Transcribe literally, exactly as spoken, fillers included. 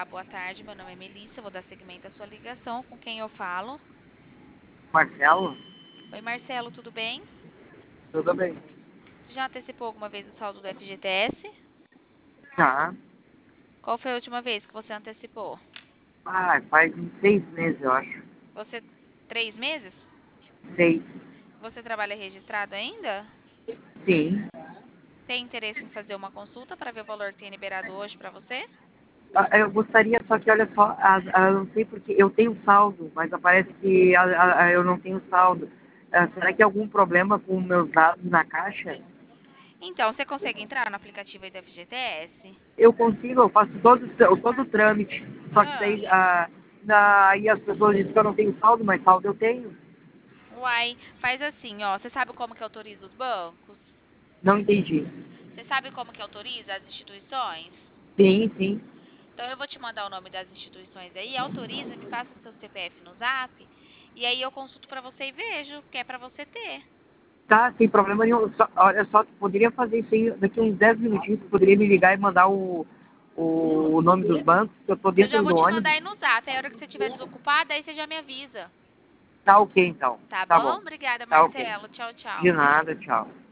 Olá, boa tarde. Meu nome é Melissa. Vou dar seguimento à sua ligação. Com quem eu falo? Marcelo? Oi, Marcelo, tudo bem? Tudo bem. Você já antecipou alguma vez o saldo do F G T S? Tá. Qual foi a última vez que você antecipou? Ah, faz uns seis meses, eu acho. Você, três meses? Seis. Você trabalha registrado ainda? Sim. Tem interesse em fazer uma consulta para ver o valor que tem liberado hoje para você? Ah, eu gostaria, só que olha só, ah, ah, eu não sei porque eu tenho saldo, mas aparece que ah, ah, eu não tenho saldo. Ah, será que é algum problema com meus dados na caixa? Então, você consegue entrar no aplicativo aí do F G T S? Eu consigo, eu faço todo, todo o trâmite. Só que Ah, daí ah, na, aí as pessoas dizem que eu não tenho saldo, mas saldo eu tenho. uai, faz assim, ó. Você sabe como que autoriza os bancos? Não entendi. Você sabe como que autoriza as instituições? Sim, sim. Então eu vou te mandar o nome das instituições aí, autoriza, me passa seu C P F no Zap, e aí eu consulto para você e vejo, que é para você ter. Tá, sem problema nenhum. Só, olha só, tu poderia fazer isso aí daqui uns dez minutinhos, tu poderia me ligar e mandar o, o, o nome dos bancos, que eu tô Eu já dentro vou do te ônibus. mandar aí no Zap, aí a hora que você estiver desocupada, aí você já me avisa. Tá ok, então. Tá Tá bom? bom. Obrigada, Tá ok. Marcelo. Tchau, De tchau. nada, tchau.